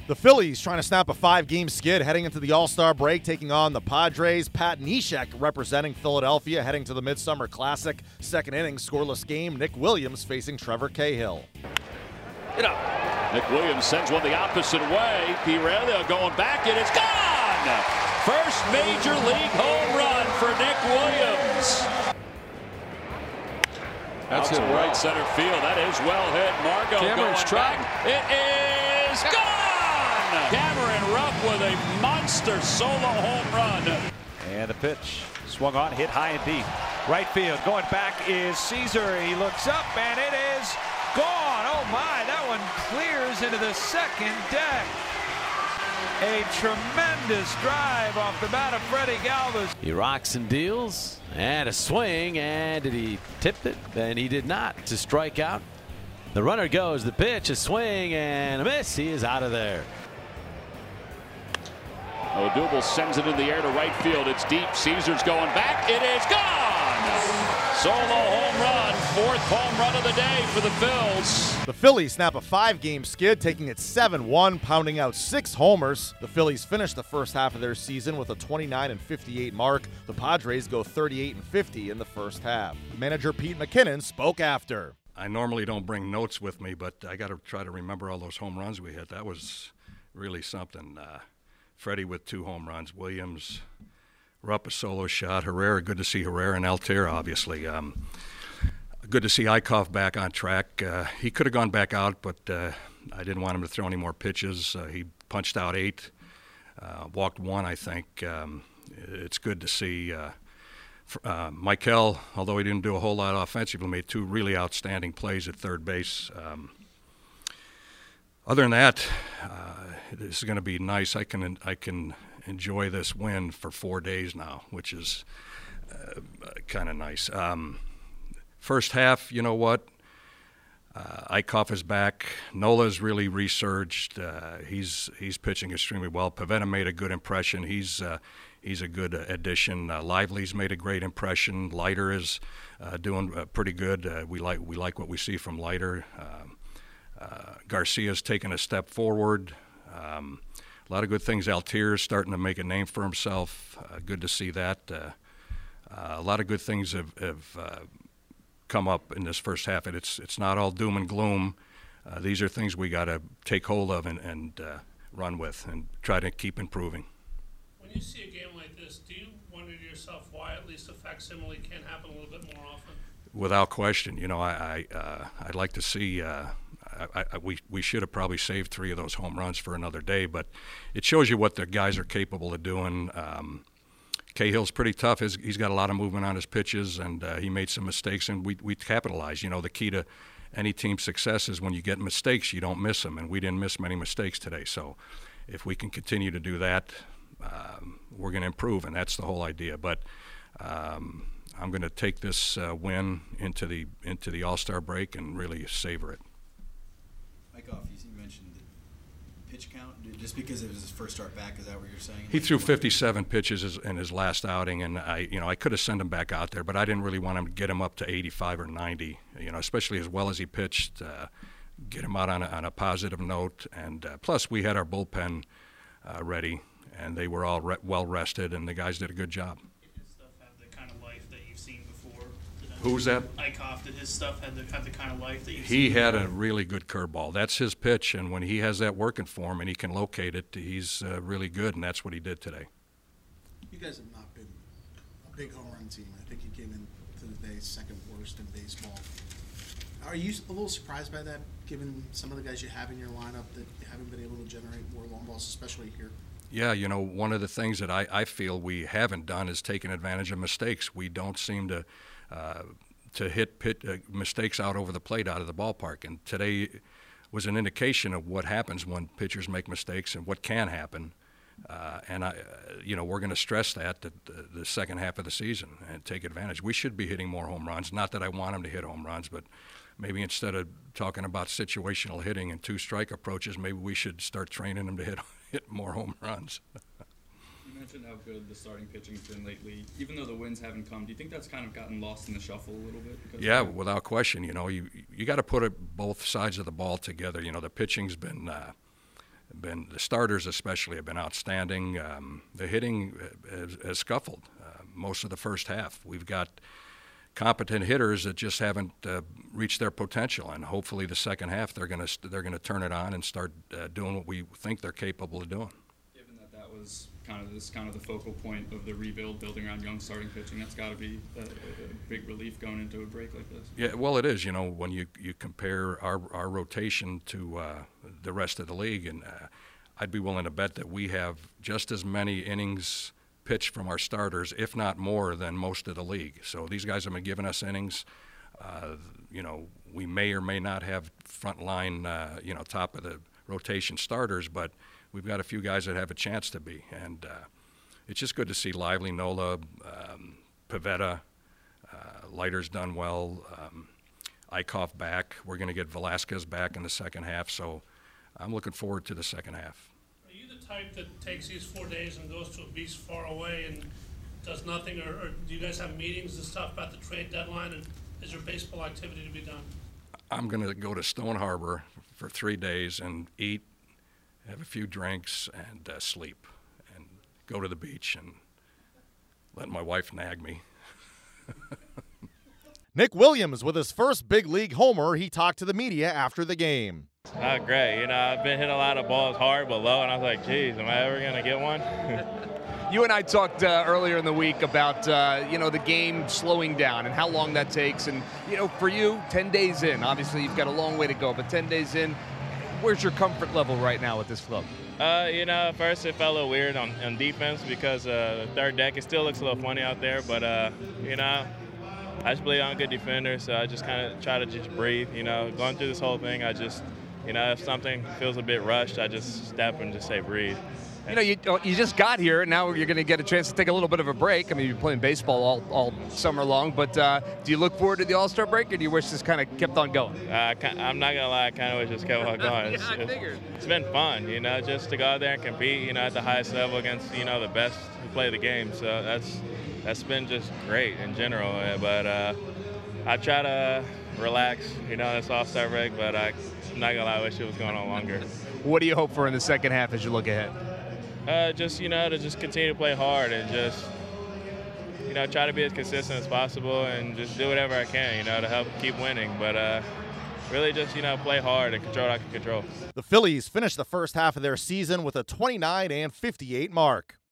The Phillies trying to snap a 5-game skid heading into the All-Star break, taking on the Padres. Pat Neshek representing Philadelphia, heading to the Midsummer Classic. Second inning, scoreless game. Nick Williams facing Trevor Cahill. Nick Williams sends one the opposite way. Pirela going back, and it's gone! First major league home run for Nick Williams. That's it, right center field. That is well hit. Margot Cameron's going back. It is gone! Cameron Rupp with a monster solo home run. And the pitch swung on, hit high and deep. Right field, going back is Caesar. He looks up, and it is gone. Oh my, that one clears into the second deck. A tremendous drive off the bat of Freddie Galvis. He rocks and deals, and a swing, and did he tip it? And he did not, to strike out. The runner goes, the pitch, a swing, and a miss. He is out of there. Odubel sends it in the air to right field. It's deep. Caesar's going back. It is gone! Solo home run. Fourth home run of the day for the Phils. The Phillies snap a 5-game skid, taking it 7-1, pounding out 6 homers. The Phillies finish the first half of their season with a 29-58 mark. The Padres go 38-50 in the first half. Manager Pete McKinnon spoke after. I normally don't bring notes with me, but I got to try to remember all those home runs we hit. That was really something. Freddie with 2 home runs, Williams, Rupp a solo shot, Herrera, good to see Herrera, and Altherr, obviously. Good to see Eickhoff back on track. He could have gone back out, but I didn't want him to throw any more pitches. He punched out 8, walked 1, I think. It's good to see. Michael, although he didn't do a whole lot offensively, made 2 really outstanding plays at third base. Other than that, this is going to be nice. I can enjoy this win for 4 days now, which is kind of nice. First half, you know what? Eickhoff is back. Nola's really resurged. He's pitching extremely well. Pivetta made a good impression. He's a good addition. Lively's made a great impression. Leiter is doing pretty good. We like what we see from Leiter. Garcia's taken a step forward. A lot of good things. Altherr's starting to make a name for himself. Good to see that. A lot of good things have come up in this first half, and it's not all doom and gloom. These are things we got to take hold of and run with and try to keep improving. When you see a game like this, do you wonder to yourself why at least a facsimile can happen a little bit more often? Without question. You know, I'd like to see. We should have probably saved 3 of those home runs for another day, but it shows you what the guys are capable of doing. Cahill's pretty tough. He's got a lot of movement on his pitches, and he made some mistakes, and we capitalized. You know, the key to any team's success is when you get mistakes, you don't miss them, and we didn't miss many mistakes today. So if we can continue to do that, we're going to improve, and that's the whole idea. But I'm going to take this win into the All-Star break and really savor it. Eickhoff, you mentioned the pitch count. Just because it was his first start back, is that what you're saying? He threw 57 pitches in his last outing, and I could have sent him back out there, but I didn't really want him to get him up to 85 or 90. Especially as well as he pitched, get him out on a positive note. And plus, we had our bullpen ready, and they were all well rested, and the guys did a good job. Did his stuff have the kind of life that you've seen before? Who's that? Eickhoff, did his stuff have the kind of life that you've seen? He had a really good curveball. That's his pitch, and when he has that working for him and he can locate it, he's really good, and that's what he did today. You guys have not been a big home run team. I think you came into the day second worst in baseball. Are you a little surprised by that, given some of the guys you have in your lineup that you haven't been able to generate more long balls, especially here? Yeah, one of the things that I feel we haven't done is taken advantage of mistakes. We don't seem to hit mistakes out over the plate out of the ballpark. And today was an indication of what happens when pitchers make mistakes and what can happen. We're going to stress that the second half of the season and take advantage. We should be hitting more home runs. Not that I want them to hit home runs, but maybe instead of talking about situational hitting and 2-strike approaches, maybe we should start training them to hit more home runs. You mentioned how good the starting pitching's been lately. Even though the wins haven't come, do you think that's kind of gotten lost in the shuffle a little bit? Yeah, without question. You got to put both sides of the ball together. The pitching's been the starters especially have been outstanding. The hitting has scuffled most of the first half. We've got competent hitters that just haven't reached their potential, and hopefully the second half they're going to turn it on and start doing what we think they're capable of doing. Given that was kind of the focal point of the rebuild, building around young starting pitching, that's got to be a big relief going into a break like this. Yeah, well, it is. You know, when you compare our rotation to the rest of the league, and I'd be willing to bet that we have just as many innings pitched from our starters, if not more, than most of the league. So these guys have been giving us innings. You know, we may or may not have front line, top of the rotation starters, but we've got a few guys that have a chance to be. And it's just good to see Lively, Nola, Pivetta, Leiter's done well, Eichhoff back. We're going to get Velasquez back in the second half, so I'm looking forward to the second half. Are you the type that takes these 4 days and goes to a beach far away and does nothing, or do you guys have meetings and stuff about the trade deadline, and is there baseball activity to be done? I'm going to go to Stone Harbor for 3 days and eat, have a few drinks, and sleep, and go to the beach and let my wife nag me. Nick Williams with his first big league homer. He talked to the media after the game. Great. I've been hitting a lot of balls hard but low, and I was like, geez, am I ever going to get one? You and I talked earlier in the week about, the game slowing down and how long that takes. And, for you, 10 days in, obviously you've got a long way to go, but 10 days in, where's your comfort level right now with this club? At first it felt a little weird on defense because the third deck, it still looks a little funny out there, but, I just believe I'm a good defender, so I just kind of try to just breathe. Going through this whole thing, I just, if something feels a bit rushed, I just step and just say breathe. You just got here, and now you're going to get a chance to take a little bit of a break. I mean, you're playing baseball all summer long, but do you look forward to the All-Star break, or do you wish this kind of kept on going? I'm not going to lie, I kind of wish this kept on going. I figured. It's been fun, just to go out there and compete, at the highest level against, the best who play the game. So that's been just great in general. But I try to relax, this All-Star break, but I'm not going to lie, I wish it was going on longer. What do you hope for in the second half as you look ahead? To just continue to play hard and just, try to be as consistent as possible and just do whatever I can, to help keep winning. But really just, play hard and control what I can control. The Phillies finished the first half of their season with a 29-58 mark.